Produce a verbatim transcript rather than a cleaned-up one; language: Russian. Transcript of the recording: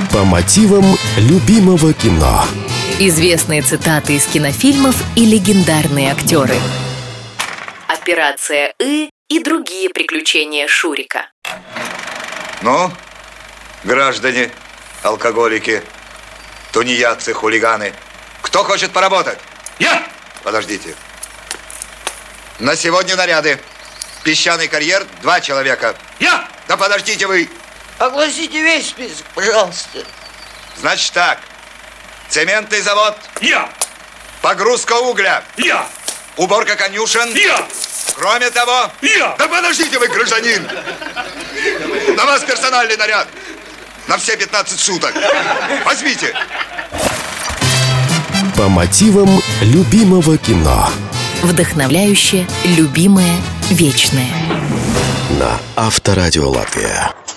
По мотивам любимого кино. Известные цитаты из кинофильмов и легендарные актеры. Операция «И» и другие приключения Шурика. Ну, граждане, алкоголики, тунеядцы, хулиганы, кто хочет поработать? Я! Подождите. На сегодня наряды. Песчаный карьер, два человека. Я! Да подождите вы. Огласите весь список, пожалуйста. Значит так. Цементный завод. Я! Погрузка угля. Я! Уборка конюшен. Я! Кроме того... Я! Да подождите вы, гражданин. На вас персональный наряд. На все пятнадцать суток. Возьмите. По мотивам любимого кино. Вдохновляющее, любимое, вечное. На Авторадио Латвия.